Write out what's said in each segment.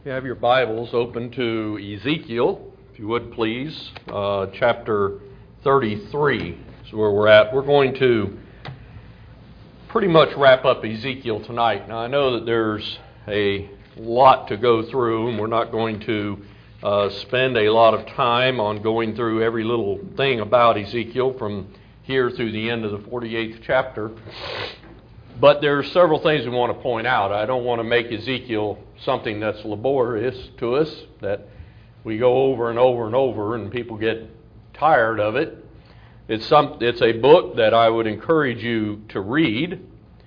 You have your Bibles open to Ezekiel, if you would please, chapter 33 is where we're at. We're going to pretty much wrap up Ezekiel tonight. Now I know that there's a lot to go through, and we're not going to spend a lot of time on going through every little thing about Ezekiel from here through the end of the 48th chapter. But there are several things we want to point out. I don't want to make Ezekiel something that's laborious to us, that we go over and over and over and people get tired of it. It's a book that I would encourage you to read.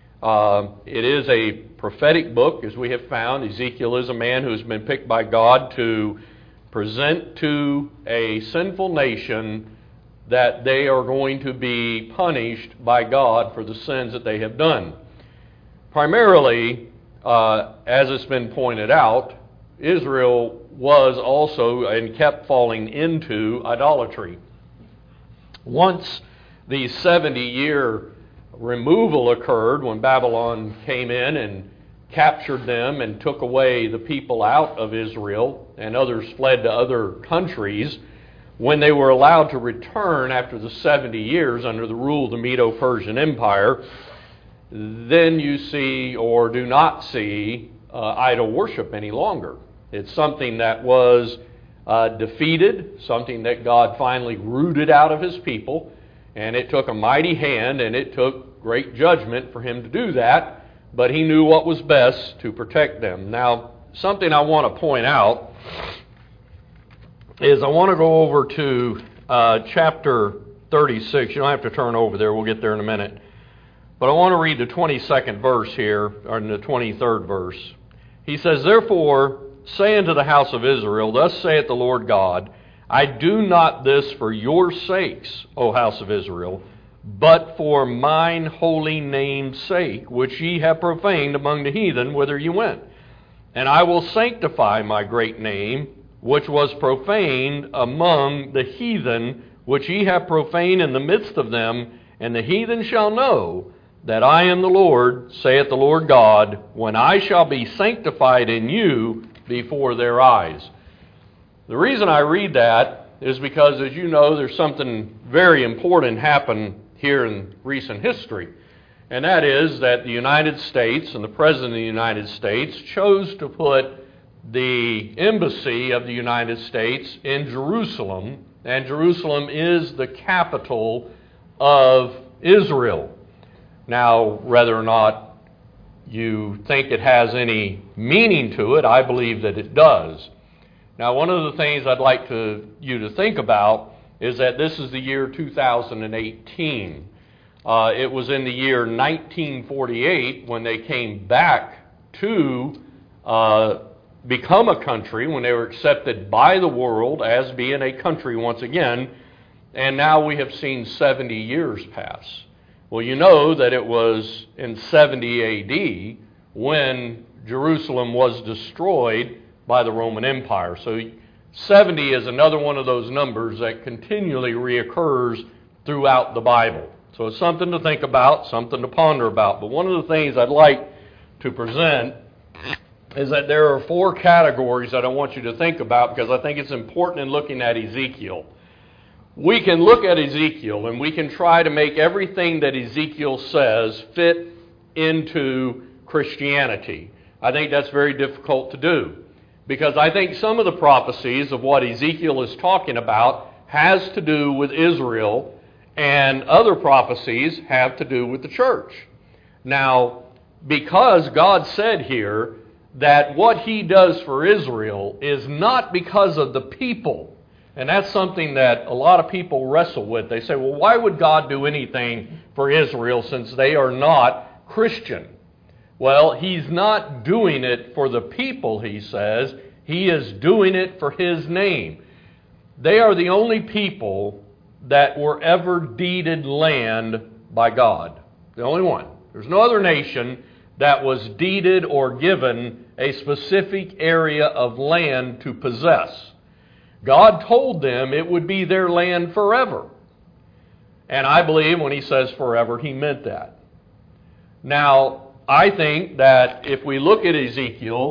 It is a prophetic book, as we have found. Ezekiel is a man who has been picked by God to present to a sinful nation that they are going to be punished by God for the sins that they have done. Primarily, as it's been pointed out, Israel was also and kept falling into idolatry. Once the 70-year removal occurred, when Babylon came in and captured them and took away the people out of Israel, and others fled to other countries, when they were allowed to return after the 70 years under the rule of the Medo-Persian Empire, then you see or do not see idol worship any longer. It's something that was defeated, something that God finally rooted out of His people, and it took a mighty hand and it took great judgment for Him to do that, but He knew what was best to protect them. Now, something I want to point out is I want to go over to chapter 36. You don't have to turn over there. We'll get there in a minute. But I want to read the 22nd verse here, or the 23rd verse. He says, "Therefore say unto the house of Israel, Thus saith the Lord God, I do not this for your sakes, O house of Israel, but for mine holy name's sake, which ye have profaned among the heathen whither ye went. And I will sanctify my great name, which was profaned among the heathen, which ye have profaned in the midst of them, and the heathen shall know that I am the Lord, saith the Lord God, when I shall be sanctified in you before their eyes." The reason I read that is because, as you know, there's something very important happened here in recent history. And that is that the United States and the President of the United States chose to put the embassy of the United States in Jerusalem, and Jerusalem is the capital of Israel. Now, whether or not you think it has any meaning to it, I believe that it does. Now, one of the things I'd like you to think about is that this is the year 2018. It was in the year 1948 when they came back to become a country, when they were accepted by the world as being a country once again, and now we have seen 70 years pass. Well, you know that it was in 70 A.D. when Jerusalem was destroyed by the Roman Empire. So 70 is another one of those numbers that continually reoccurs throughout the Bible. So it's something to think about, something to ponder about. But one of the things I'd like to present is that there are four categories that I want you to think about, because I think it's important in looking at Ezekiel. We can look at Ezekiel and we can try to make everything that Ezekiel says fit into Christianity. I think that's very difficult to do, because I think some of the prophecies of what Ezekiel is talking about has to do with Israel, and other prophecies have to do with the church. Now, because God said here that what He does for Israel is not because of the people, and that's something that a lot of people wrestle with. They say, well, why would God do anything for Israel since they are not Christian? Well, He's not doing it for the people, He says. He is doing it for His name. They are the only people that were ever deeded land by God. The only one. There's no other nation that was deeded or given a specific area of land to possess. God told them it would be their land forever. And I believe when He says forever, He meant that. Now, I think that if we look at Ezekiel,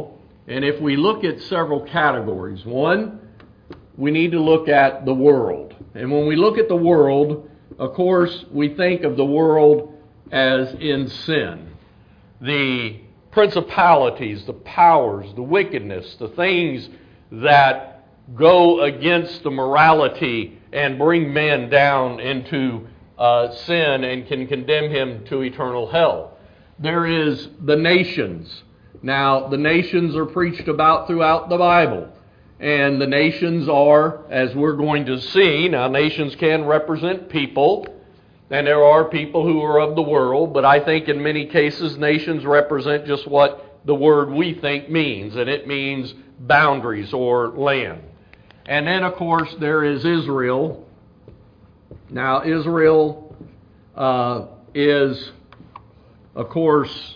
And if we look at several categories, one, we need to look at the world. And when we look at the world, of course, we think of the world as in sin. The principalities, the powers, the wickedness, the things that go against the morality and bring man down into sin and can condemn him to eternal hell. There is the nations. Now, the nations are preached about throughout the Bible. And the nations are, as we're going to see, now nations can represent people, and there are people who are of the world, but I think in many cases nations represent just what the word we think means, and it means boundaries or land. And then, of course, there is Israel. Now, Israel is, of course,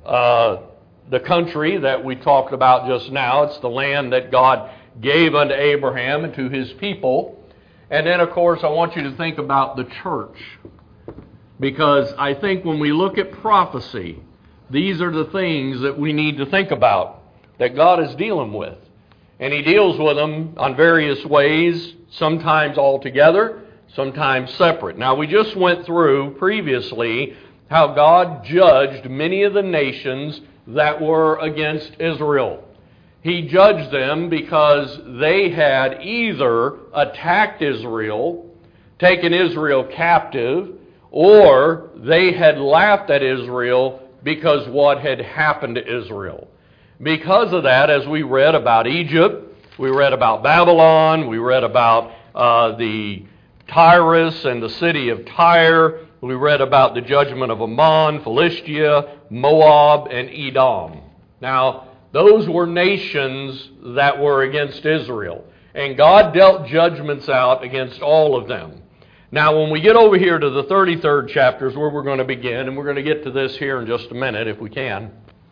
the country that we talked about just now. It's the land that God gave unto Abraham and to his people. And then, of course, I want you to think about the church. Because I think when we look at prophecy, these are the things that we need to think about that God is dealing with. And He deals with them on various ways, sometimes all together, sometimes separate. Now, we just went through previously how God judged many of the nations that were against Israel. He judged them because they had either attacked Israel, taken Israel captive, or they had laughed at Israel because what had happened to Israel. Because of that, as we read about Egypt, we read about Babylon, we read about the Tyrus and the city of Tyre, we read about the judgment of Ammon, Philistia, Moab, and Edom. Now, those were nations that were against Israel. And God dealt judgments out against all of them. Now, when we get over here to the 33rd chapter is where we're going to begin, and we're going to get to this here in just a minute if we can.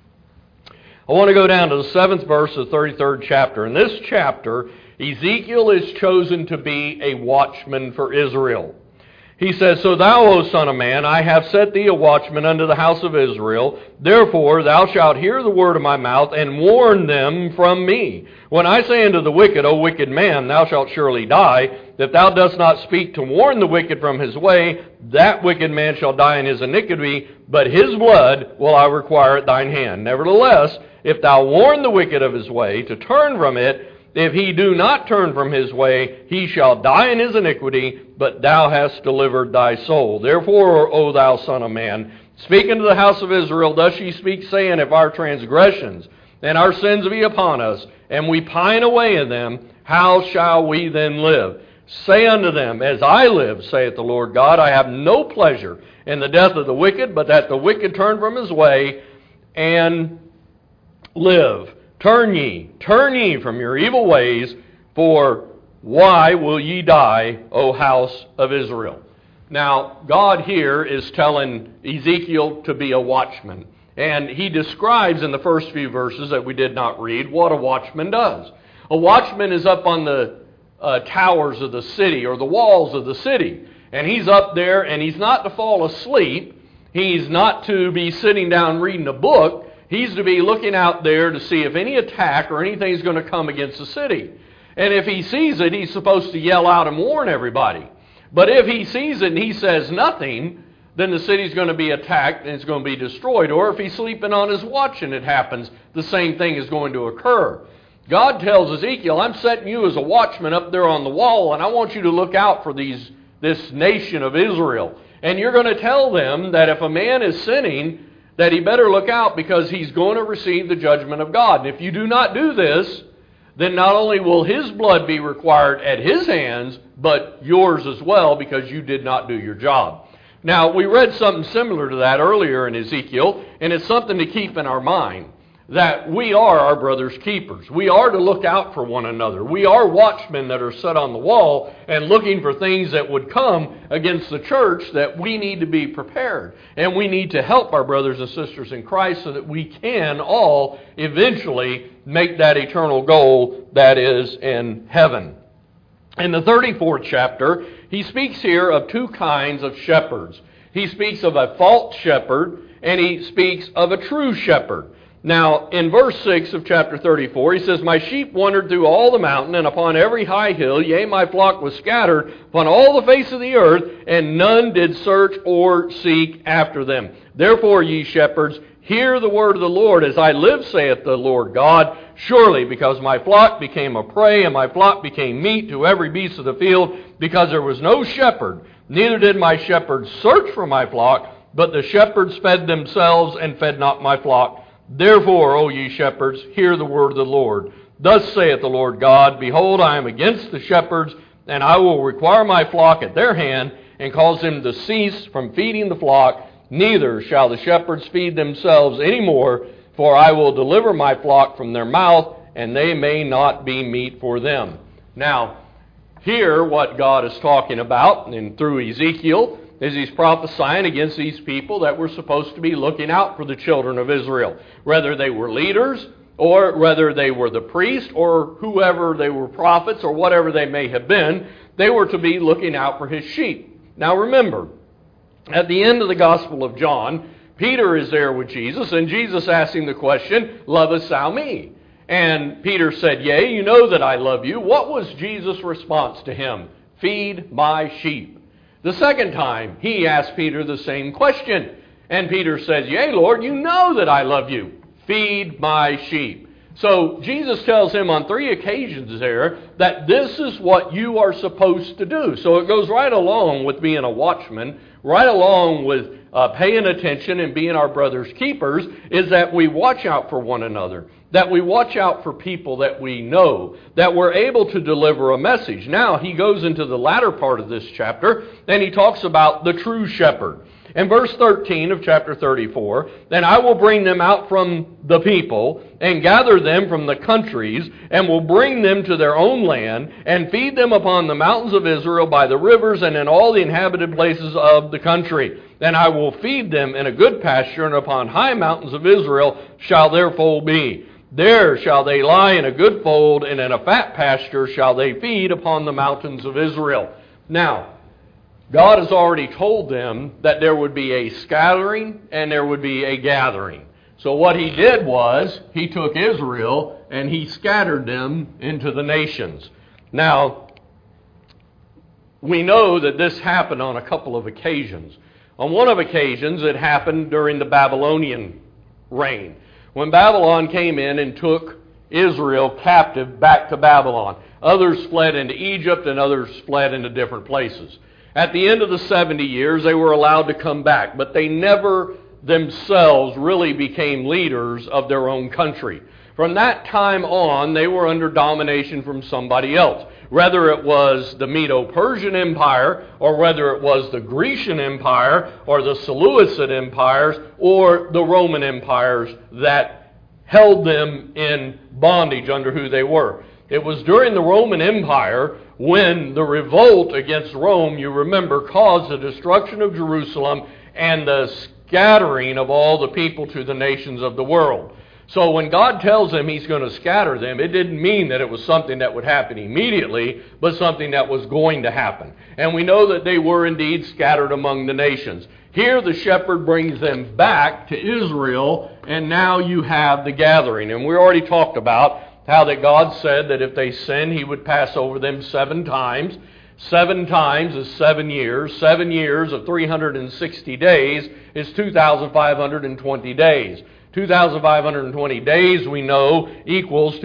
I want to go down to the 7th verse of the 33rd chapter. In this chapter, Ezekiel is chosen to be a watchman for Israel. He says, So thou, O son of man, I have set thee a watchman unto the house of Israel. Therefore thou shalt hear the word of my mouth, and warn them from me. When I say unto the wicked, O wicked man, thou shalt surely die, if thou dost not speak to warn the wicked from his way, that wicked man shall die in his iniquity, but his blood will I require at thine hand. Nevertheless, if thou warn the wicked of his way, to turn from it, if he do not turn from his way, he shall die in his iniquity, but thou hast delivered thy soul. Therefore, O thou son of man, speak unto the house of Israel, thus ye speak, saying, If our transgressions and our sins be upon us, and we pine away in them, how shall we then live? Say unto them, As I live, saith the Lord God, I have no pleasure in the death of the wicked, but that the wicked turn from his way and live. Turn ye from your evil ways, for why will ye die, O house of Israel? Now, God here is telling Ezekiel to be a watchman. And he describes in the first few verses that we did not read what a watchman does. A watchman is up on the towers of the city or the walls of the city. And he's up there and he's not to fall asleep. He's not to be sitting down reading a book. He's to be looking out there to see if any attack or anything is going to come against the city. And if he sees it, he's supposed to yell out and warn everybody. But if he sees it and he says nothing, then the city's going to be attacked and it's going to be destroyed. Or if he's sleeping on his watch and it happens, the same thing is going to occur. God tells Ezekiel, I'm setting you as a watchman up there on the wall, and I want you to look out for this nation of Israel. And you're going to tell them that if a man is sinning, that he better look out because he's going to receive the judgment of God. And if you do not do this, then not only will his blood be required at his hands, but yours as well because you did not do your job. Now, we read something similar to that earlier in Ezekiel, and it's something to keep in our mind, that we are our brother's keepers. We are to look out for one another. We are watchmen that are set on the wall and looking for things that would come against the church, that we need to be prepared. And we need to help our brothers and sisters in Christ so that we can all eventually make that eternal goal that is in heaven. In the 34th chapter, he speaks here of two kinds of shepherds. He speaks of a false shepherd and he speaks of a true shepherd. Now, in verse 6 of chapter 34, he says, My sheep wandered through all the mountain, and upon every high hill, yea, my flock was scattered upon all the face of the earth, and none did search or seek after them. Therefore, ye shepherds, hear the word of the Lord. As I live, saith the Lord God, surely because my flock became a prey, and my flock became meat to every beast of the field, because there was no shepherd, neither did my shepherds search for my flock, but the shepherds fed themselves, and fed not my flock. Therefore, O ye shepherds, hear the word of the Lord. Thus saith the Lord God, Behold, I am against the shepherds, and I will require my flock at their hand, and cause them to cease from feeding the flock. Neither shall the shepherds feed themselves any more, for I will deliver my flock from their mouth, and they may not be meat for them. Now, here what God is talking about, and through Ezekiel, is he's prophesying against these people that were supposed to be looking out for the children of Israel. Whether they were leaders, or whether they were the priest, or whoever they were, prophets, or whatever they may have been, they were to be looking out for his sheep. Now remember, at the end of the Gospel of John, Peter is there with Jesus, and Jesus asked him the question, Lovest thou me? And Peter said, Yea, you know that I love you. What was Jesus' response to him? Feed my sheep. The second time, he asked Peter the same question. And Peter says, Yea, Lord, you know that I love you. Feed my sheep. So Jesus tells him on 3 occasions there that this is what you are supposed to do. So it goes right along with being a watchman, right along with paying attention and being our brother's keepers, is that we watch out for one another, that we watch out for people that we know, that we're able to deliver a message. Now he goes into the latter part of this chapter, and he talks about the true shepherd. In verse 13 of chapter 34, Then I will bring them out from the people, and gather them from the countries, and will bring them to their own land, and feed them upon the mountains of Israel by the rivers, and in all the inhabited places of the country. Then I will feed them in a good pasture, and upon high mountains of Israel shall their fold be. There shall they lie in a good fold, and in a fat pasture shall they feed upon the mountains of Israel. Now, God has already told them that there would be a scattering and there would be a gathering. So what he did was, he took Israel and he scattered them into the nations. Now, we know that this happened on a couple of occasions. On one of occasions, it happened during the Babylonian reign, when Babylon came in and took Israel captive back to Babylon. Others fled into Egypt and others fled into different places. At the end of the 70 years, they were allowed to come back, but they never themselves really became leaders of their own country. From that time on, they were under domination from somebody else. Whether it was the Medo-Persian Empire, or whether it was the Grecian Empire, or the Seleucid empires, or the Roman empires that held them in bondage under who they were. It was during the Roman Empire when the revolt against Rome, you remember, caused the destruction of Jerusalem and the scattering of all the people to the nations of the world. So when God tells them he's going to scatter them, it didn't mean that it was something that would happen immediately, but something that was going to happen. And we know that they were indeed scattered among the nations. Here the shepherd brings them back to Israel, and now you have the gathering. And we already talked about how that God said that if they sin, he would pass over them 7 times. 7 times is 7 years. 7 years of 360 days is 2,520 days. 2,520 days, we know, equals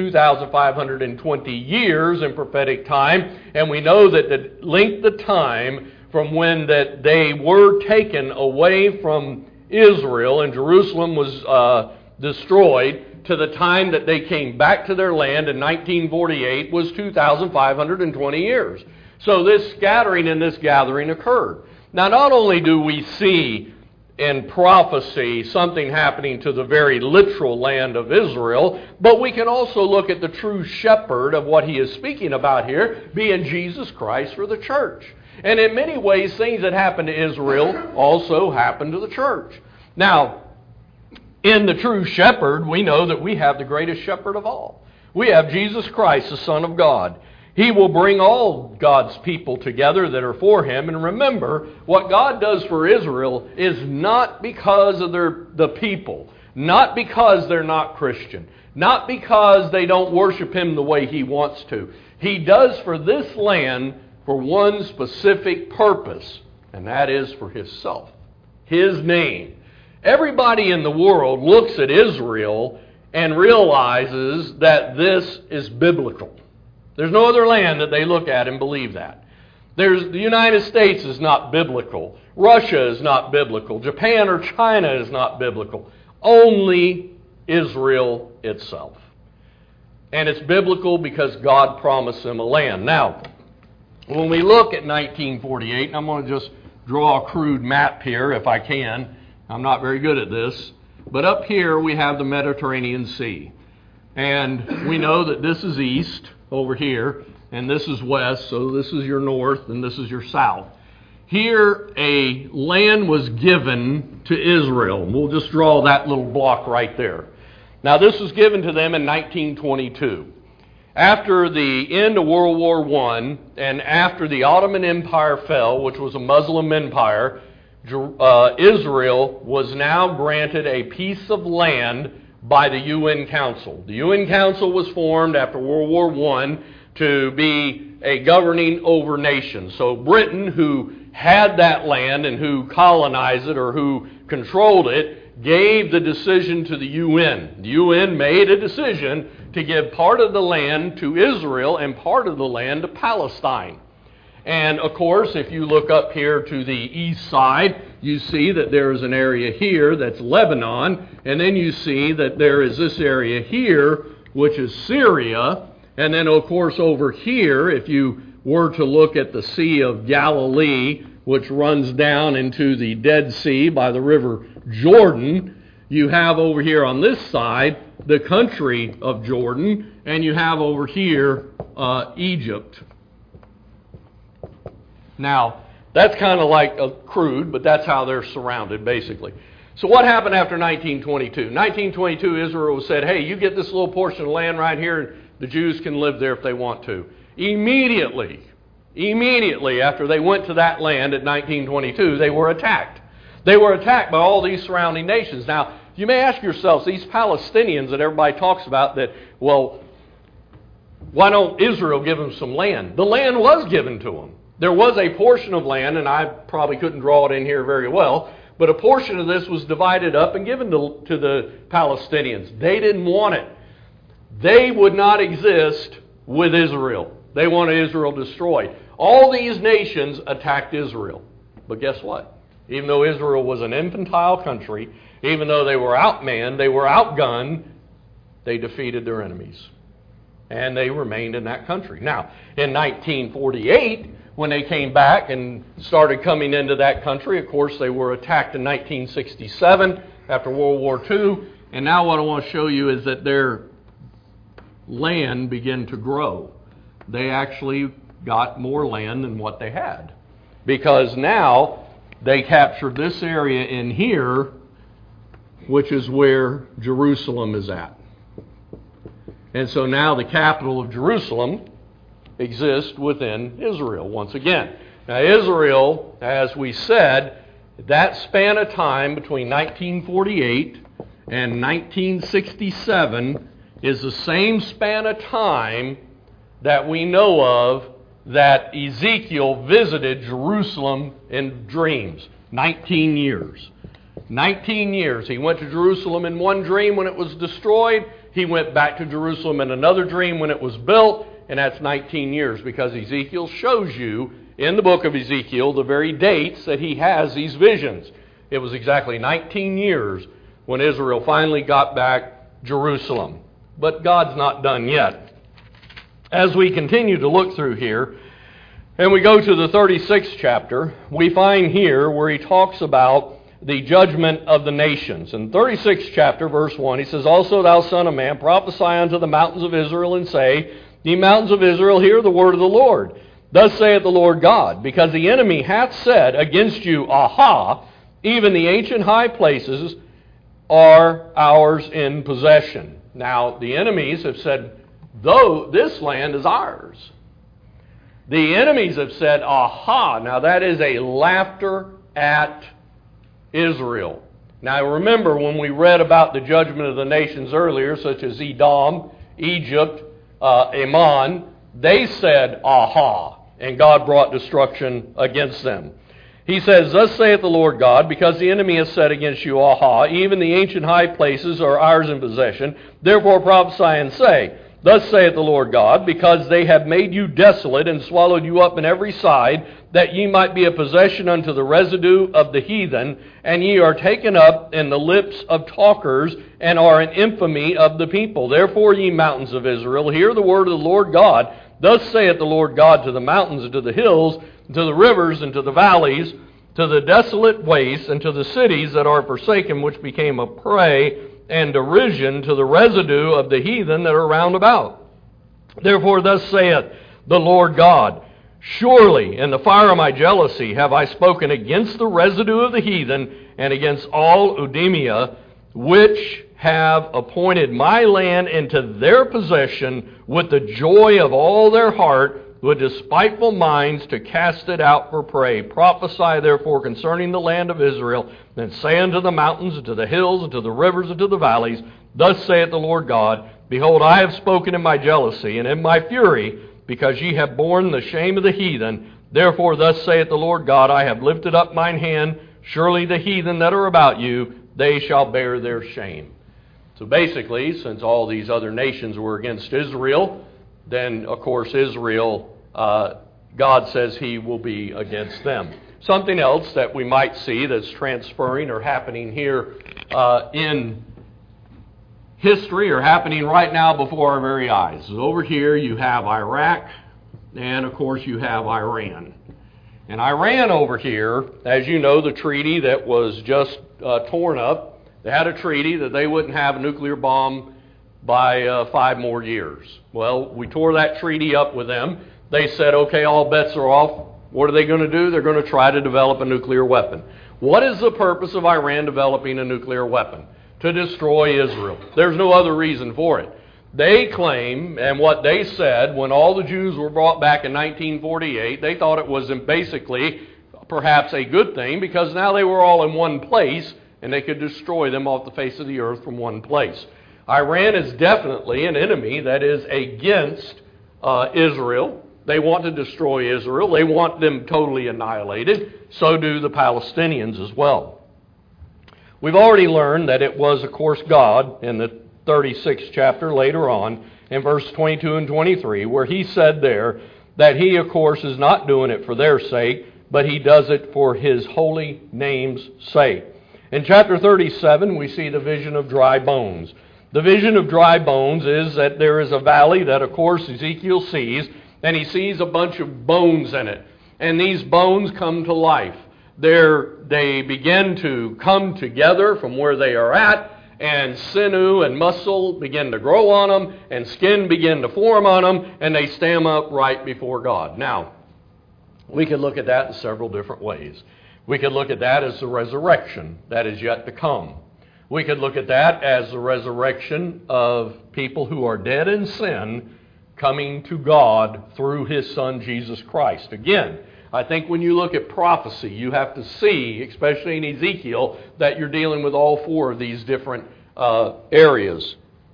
2,520 years in prophetic time. And we know that the length of time from when that they were taken away from Israel and Jerusalem was destroyed to the time that they came back to their land in 1948 was 2,520 years. So this scattering and this gathering occurred. Now, not only do we see in prophecy something happening to the very literal land of Israel, but we can also look at the true shepherd of what he is speaking about here, being Jesus Christ for the church. And in many ways, things that happened to Israel also happened to the church. Now, in the true shepherd, we know that we have the greatest shepherd of all. We have Jesus Christ, the Son of God. He will bring all God's people together that are for him. And remember, what God does for Israel is not because of the people. Not because they're not Christian. Not because they don't worship Him the way He wants to. He does for this land for one specific purpose, and that is for Himself, His name. Everybody in the world looks at Israel and realizes that this is biblical. There's no other land that they look at and believe that. The United States is not biblical. Russia is not biblical. Japan or China is not biblical. Only Israel itself. And it's biblical because God promised them a land. Now, when we look at 1948, and I'm going to just draw a crude map here if I can. I'm not very good at this. But up here we have the Mediterranean Sea. And we know that this is east over here, and this is west, so this is your north and this is your south. Here a land was given to Israel. We'll just draw that little block right there. Now this was given to them in 1922. After the end of World War I and after the Ottoman Empire fell, which was a Muslim empire, Israel was now granted a piece of land by the UN Council. The UN Council was formed after World War I to be a governing over nation. So Britain, who had that land and who colonized it or who controlled it, gave the decision to the UN. The UN made a decision to give part of the land to Israel and part of the land to Palestine. And of course, if you look up here to the east side, you see that there is an area here that's Lebanon, and then you see that there is this area here, which is Syria, and then of course over here, if you were to look at the Sea of Galilee, which runs down into the Dead Sea by the river Jordan, you have over here on this side the country of Jordan, and you have over here Egypt. Now, that's kind of like a crude, but that's how they're surrounded, basically. So what happened after 1922? 1922, Israel said, hey, you get this little portion of land right here, and the Jews can live there if they want to. Immediately after they went to that land at 1922, they were attacked. They were attacked by all these surrounding nations. Now, you may ask yourselves, these Palestinians that everybody talks about, that, well, why don't Israel give them some land? The land was given to them. There was a portion of land, and I probably couldn't draw it in here very well, but a portion of this was divided up and given to the Palestinians. They didn't want it. They would not exist with Israel. They wanted Israel destroyed. All these nations attacked Israel. But guess what? Even though Israel was an infantile country, even though they were outmanned, they were outgunned, they defeated their enemies. And they remained in that country. Now, in 1948, when they came back and started coming into that country, of course, they were attacked in 1967 after World War II. And now what I want to show you is that their land began to grow. They actually got more land than what they had. Because now they captured this area in here, which is where Jerusalem is at. And so now the capital of Jerusalem exists within Israel once again. Now Israel, as we said, that span of time between 1948 and 1967 is the same span of time that we know of that Ezekiel visited Jerusalem in dreams. 19 years. 19 years. He went to Jerusalem in one dream when it was destroyed. He went back to Jerusalem in another dream when it was built. And that's 19 years because Ezekiel shows you in the book of Ezekiel the very dates that he has these visions. It was exactly 19 years when Israel finally got back Jerusalem. But God's not done yet. As we continue to look through here, and we go to the 36th chapter, we find here where he talks about the judgment of the nations. In the 36th chapter, verse 1, he says, Also thou son of man, prophesy unto the mountains of Israel, and say, Ye mountains of Israel, hear the word of the Lord. Thus saith the Lord God, because the enemy hath said against you, Aha, even the ancient high places are ours in possession. Now, the enemies have said, though this land is ours. The enemies have said, Aha. Now, that is a laughter at Israel. Now remember, when we read about the judgment of the nations earlier, such as Edom, Egypt, Ammon, they said, aha, and God brought destruction against them. He says, thus saith the Lord God, because the enemy has said against you, aha, even the ancient high places are ours in possession. Therefore prophesy and say, thus saith the Lord God, because they have made you desolate and swallowed you up in every side, that ye might be a possession unto the residue of the heathen, and ye are taken up in the lips of talkers, and are an infamy of the people. Therefore, ye mountains of Israel, hear the word of the Lord God. Thus saith the Lord God to the mountains and to the hills, and to the rivers and to the valleys, to the desolate wastes, and to the cities that are forsaken, which became a prey and derision to the residue of the heathen that are round about. Therefore thus saith the Lord God, surely in the fire of my jealousy have I spoken against the residue of the heathen, and against all Udemia, which have appointed my land into their possession with the joy of all their heart, with despiteful minds to cast it out for prey. Prophesy therefore concerning the land of Israel, and say unto the mountains, and to the hills, and to the rivers, and to the valleys, thus saith the Lord God, behold, I have spoken in my jealousy, and in my fury, because ye have borne the shame of the heathen. Therefore thus saith the Lord God, I have lifted up mine hand, surely the heathen that are about you, they shall bear their shame. So basically, since all these other nations were against Israel, then, of course, Israel, God says He will be against them. Something else that we might see that's transferring or happening here in history, or happening right now before our very eyes. So over here you have Iraq, and of course you have Iran. And Iran over here, as you know, the treaty that was just torn up, they had a treaty that they wouldn't have a nuclear bomb by 5 more years. Well, we tore that treaty up with them. They said, okay, all bets are off. What are they going to do? They're going to try to develop a nuclear weapon. What is the purpose of Iran developing a nuclear weapon? To destroy Israel. There's no other reason for it. They claim, and what they said when all the Jews were brought back in 1948, they thought it was basically perhaps a good thing, because now they were all in one place and they could destroy them off the face of the earth from one place. Iran is definitely an enemy that is against Israel. They want to destroy Israel. They want them totally annihilated. So do the Palestinians as well. We've already learned that it was, of course, God in the 36th chapter later on in verse 22 and 23, where He said there that He, of course, is not doing it for their sake, but He does it for His holy name's sake. In chapter 37, we see the vision of dry bones. The vision of dry bones is that there is a valley that, of course, Ezekiel sees, and he sees a bunch of bones in it. And these bones come to life. They begin to come together from where they are at, and sinew and muscle begin to grow on them, and skin begin to form on them, and they stand up right before God. Now, we can look at that in several different ways. We could look at that as the resurrection that is yet to come. We could look at that as the resurrection of people who are dead in sin coming to God through His Son, Jesus Christ. Again, I think when you look at prophecy, you have to see, especially in Ezekiel, that you're dealing with all 4 of these different areas.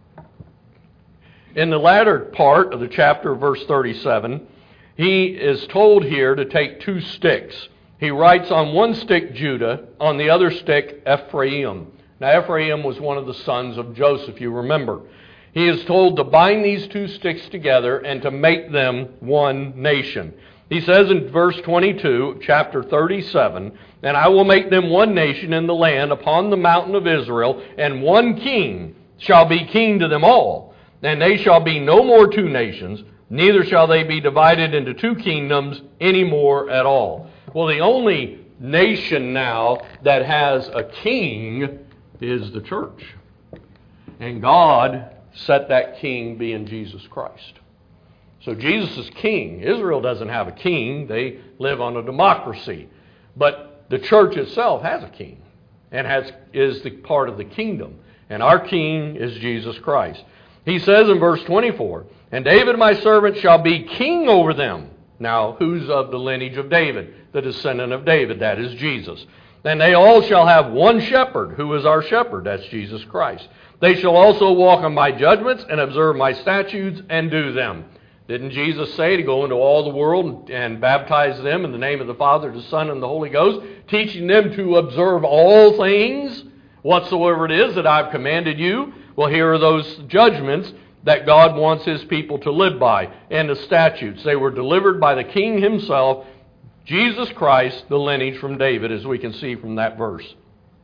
In the latter part of the chapter, verse 37, he is told here to take 2 sticks. He writes on one stick Judah, on the other stick Ephraim. Now, Ephraim was one of the sons of Joseph, you remember. He is told to bind these 2 sticks together and to make them one nation. He says in verse 22, chapter 37, and I will make them one nation in the land upon the mountain of Israel, and one king shall be king to them all. And they shall be no more 2 nations, neither shall they be divided into 2 kingdoms any more at all. Well, the only nation now that has a king is the church. And God set that king being Jesus Christ. So Jesus is king. Israel doesn't have a king. They live on a democracy. But the church itself has a king and is the part of the kingdom. And our king is Jesus Christ. He says in verse 24, and David my servant shall be king over them. Now, who's of the lineage of David? The descendant of David, that is Jesus. And they all shall have one shepherd, who is our shepherd, that's Jesus Christ. They shall also walk on my judgments and observe my statutes and do them. Didn't Jesus say to go into all the world and baptize them in the name of the Father, the Son, and the Holy Ghost, teaching them to observe all things, whatsoever it is that I've commanded you? Well, here are those judgments that God wants His people to live by, and the statutes. They were delivered by the King Himself, Jesus Christ, the lineage from David, as we can see from that verse.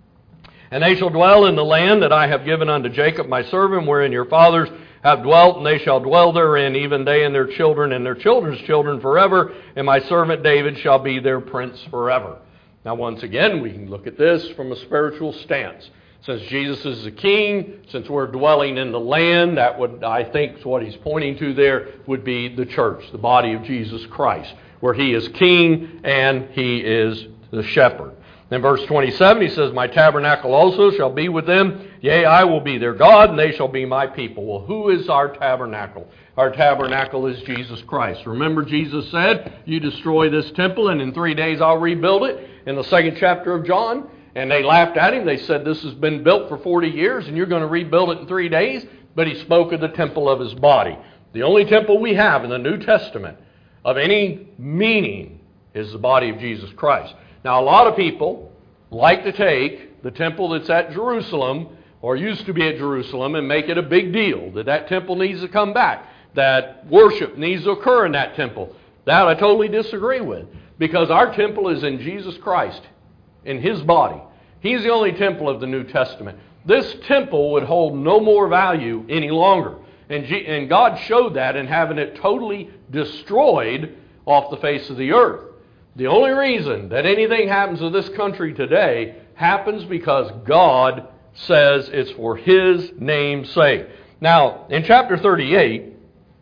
And they shall dwell in the land that I have given unto Jacob my servant, wherein your fathers have dwelt, and they shall dwell therein, even they and their children and their children's children forever, and my servant David shall be their prince forever. Now once again, we can look at this from a spiritual stance. Since Jesus is the king, since we're dwelling in the land, that would, I think, what he's pointing to there would be the church, the body of Jesus Christ, where He is king and He is the shepherd. In verse 27, he says, my tabernacle also shall be with them. Yea, I will be their God, and they shall be my people. Well, who is our tabernacle? Our tabernacle is Jesus Christ. Remember, Jesus said, you destroy this temple, and in 3 days I'll rebuild it, in the 2nd chapter of John. And they laughed at him. They said, this has been built for 40 years, and you're going to rebuild it in 3 days? But he spoke of the temple of His body. The only temple we have in the New Testament of any meaning is the body of Jesus Christ. Now, a lot of people like to take the temple that's at Jerusalem, or used to be at Jerusalem, and make it a big deal, that temple needs to come back, that worship needs to occur in that temple. That I totally disagree with, because our temple is in Jesus Christ, in His body. He's the only temple of the New Testament. This temple would hold no more value any longer. And God showed that in having it totally destroyed off the face of the earth. The only reason that anything happens to this country today happens because God says it's for His name's sake. Now, in chapter 38,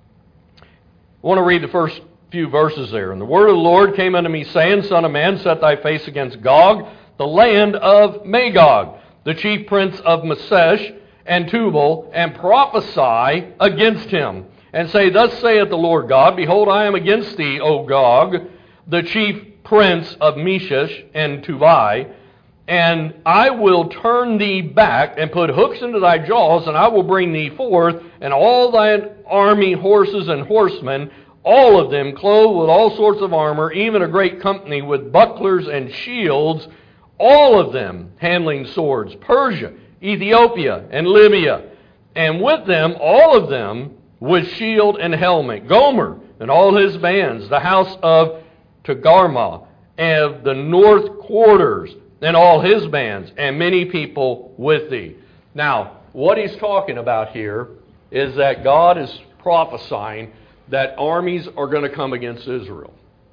I want to read the first few verses there. And the word of the Lord came unto me, saying, Son of man, set thy face against Gog, the land of Magog, the chief prince of Meshech and Tubal, and prophesy against him, and say, Thus saith the Lord God, Behold, I am against thee, O Gog, the chief prince of Meshech and Tubal, and I will turn thee back and put hooks into thy jaws, and I will bring thee forth, and all thine army, horses and horsemen, all of them clothed with all sorts of armor, even a great company with bucklers and shields, all of them handling swords, Persia, Ethiopia, and Libya, and with them, all of them, with shield and helmet, Gomer and all his bands, the house of Togarmah, and the north quarters, and all his bands, and many people with thee. Now, what he's talking about here is that God is prophesying that armies are going to come against Israel.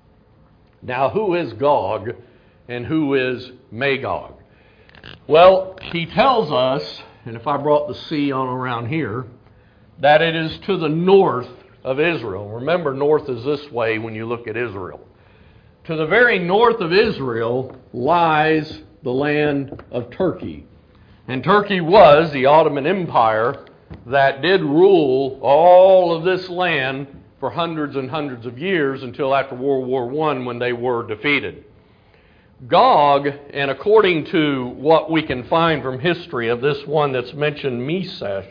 Now, who is Gog and who is Magog? Well, he tells us, and if I brought the sea on around here, that it is to the north of Israel. Remember, north is this way when you look at Israel. To the very north of Israel lies the land of Turkey. And Turkey was the Ottoman Empire that did rule all of this land for hundreds and hundreds of years until after World War I, when they were defeated. Gog, and according to what we can find from history of this one that's mentioned, Meshech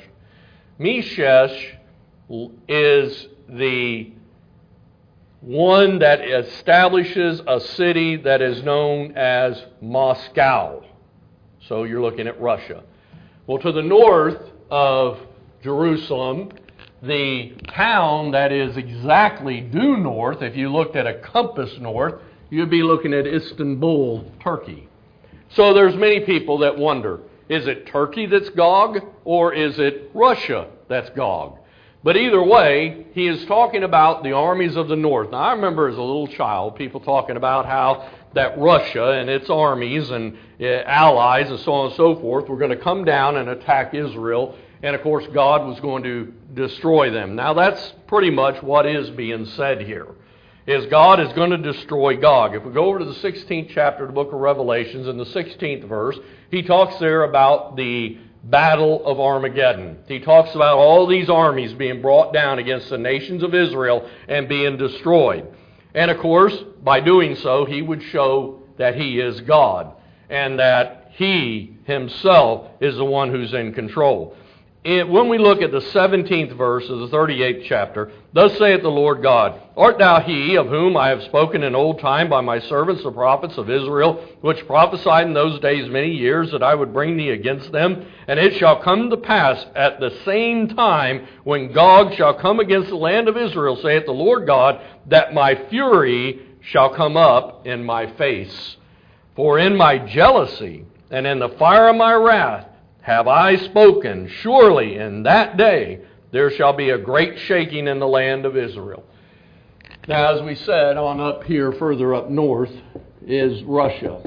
is the one that establishes a city that is known as Moscow. So you're looking at Russia. Well, to the north of Jerusalem, the town that is exactly due north, if you looked at a compass north, you'd be looking at Istanbul, Turkey. So there's many people that wonder, is it Turkey that's Gog, or is it Russia that's Gog? But either way, he is talking about the armies of the north. Now, I remember as a little child, people talking about how that Russia and its armies and allies and so on and so forth were going to come down and attack Israel. And, of course, God was going to destroy them. Now, that's pretty much what is being said here, is God is going to destroy Gog. If we go over to the 16th chapter of the book of Revelations, in the 16th verse, he talks there about the Battle of Armageddon. He talks about all these armies being brought down against the nations of Israel and being destroyed. And of course, by doing so, he would show that he is God. and that He Himself is the one who's in control. When we look at the 17th verse of the 38th chapter, thus saith the Lord God, Art thou he of whom I have spoken in old time by my servants the prophets of Israel, which prophesied in those days many years that I would bring thee against them? And it shall come to pass at the same time when Gog shall come against the land of Israel, saith the Lord God, that my fury shall come up in my face. For in my jealousy and in the fire of my wrath have I spoken, surely in that day there shall be a great shaking in the land of Israel. Now, as we said, on up here, further up north, is Russia.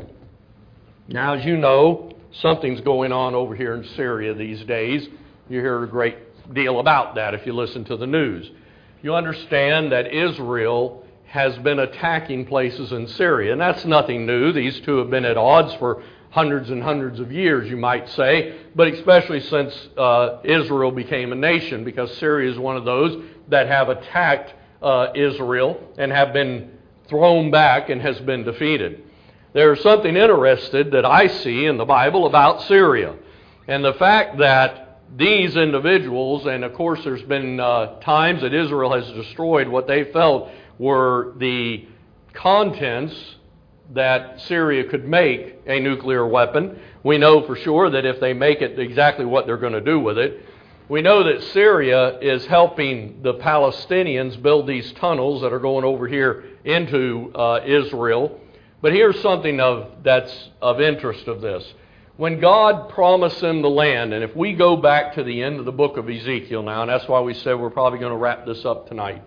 Now, as you know, something's going on over here in Syria these days. You hear a great deal about that if you listen to the news. You understand that Israel has been attacking places in Syria, and that's nothing new. These two have been at odds for hundreds and hundreds of years, you might say, but especially since Israel became a nation, because Syria is one of those that have attacked Israel and have been thrown back and has been defeated. There's something interesting that I see in the Bible about Syria, and the fact that these individuals, and of course there's been times that Israel has destroyed what they felt were the contents that Syria could make a nuclear weapon. We know for sure that if they make it, exactly what they're going to do with it. We know that Syria is helping the Palestinians build these tunnels that are going over here into Israel. But here's something that's of interest of this. When God promised them the land, and if we go back to the end of the book of Ezekiel now, and that's why we said we're probably going to wrap this up tonight,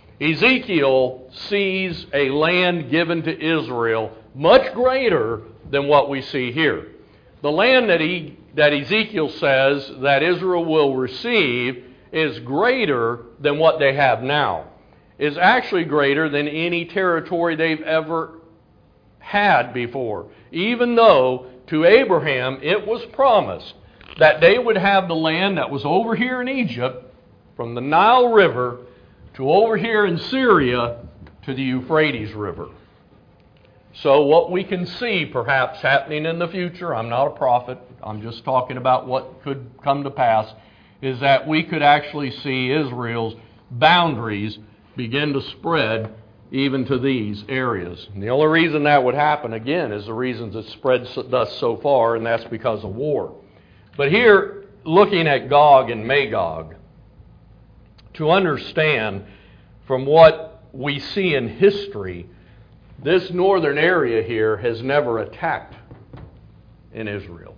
Ezekiel sees a land given to Israel much greater than what we see here. The land that Ezekiel says that Israel will receive is greater than what they have now. Is actually greater than any territory they've ever had before. Even though to Abraham it was promised that they would have the land that was over here in Egypt, from the Nile River to over here in Syria to the Euphrates River. So what we can see perhaps happening in the future, I'm not a prophet, I'm just talking about what could come to pass, is that we could actually see Israel's boundaries begin to spread even to these areas. And the only reason that would happen, again, is the reasons it's spread thus so far, and that's because of war. But here, looking at Gog and Magog, to understand from what we see in history, this northern area here has never attacked in Israel.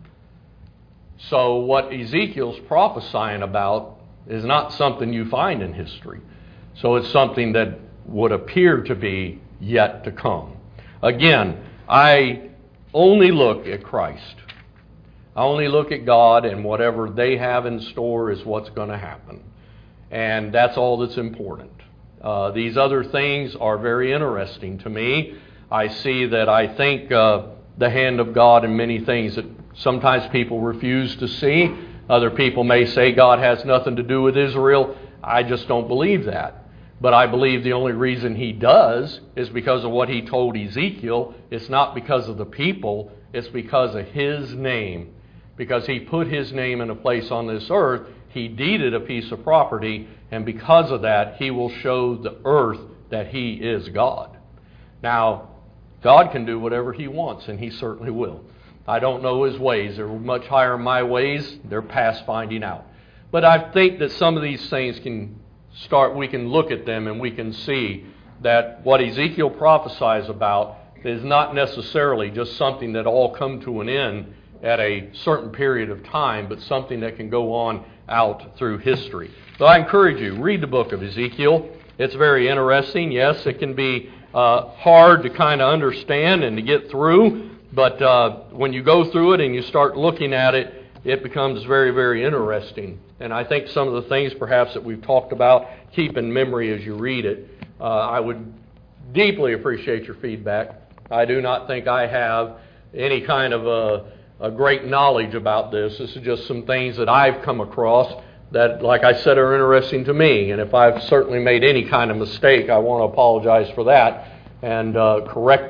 So what Ezekiel's prophesying about is not something you find in history. So it's something that would appear to be yet to come. Again, I only look at Christ. I only look at God, and whatever they have in store is what's going to happen. And that's all that's important. These other things are very interesting to me. I see that I think the hand of God in many things that sometimes people refuse to see. Other people may say God has nothing to do with Israel. I just don't believe that. But I believe the only reason He does is because of what He told Ezekiel. It's not because of the people. It's because of His name. Because He put His name in a place on this earth. He deeded a piece of property, and because of that, He will show the earth that He is God. Now, God can do whatever He wants, and He certainly will. I don't know His ways. They're much higher than my ways. They're past finding out. But I think that some of these things we can look at them and we can see that what Ezekiel prophesies about is not necessarily just something that all come to an end at a certain period of time, but something that can go on out through history. So I encourage you, read the book of Ezekiel. It's very interesting. Yes, it can be hard to kind of understand and to get through, but when you go through it and you start looking at it, it becomes very, very interesting. And I think some of the things perhaps that we've talked about, keep in memory as you read it. I would deeply appreciate your feedback. I do not think I have any kind of a great knowledge about this. This is just some things that I've come across that, like I said, are interesting to me. And if I've certainly made any kind of mistake, I want to apologize for that and correct it.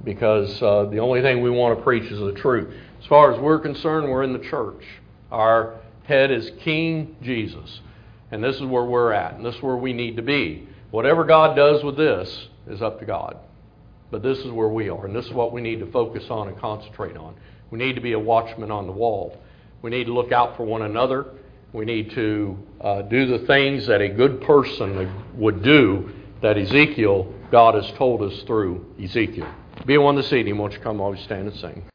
because the only thing we want to preach is the truth. As far as we're concerned, we're in the church. Our head is King Jesus, and this is where we're at, and this is where we need to be. Whatever God does with this is up to God. But this is where we are, and this is what we need to focus on and concentrate on. We need to be a watchman on the wall. We need to look out for one another. We need to do the things that a good person would do that God has told us through Ezekiel. Be one this evening. Won't you come while we stand and sing?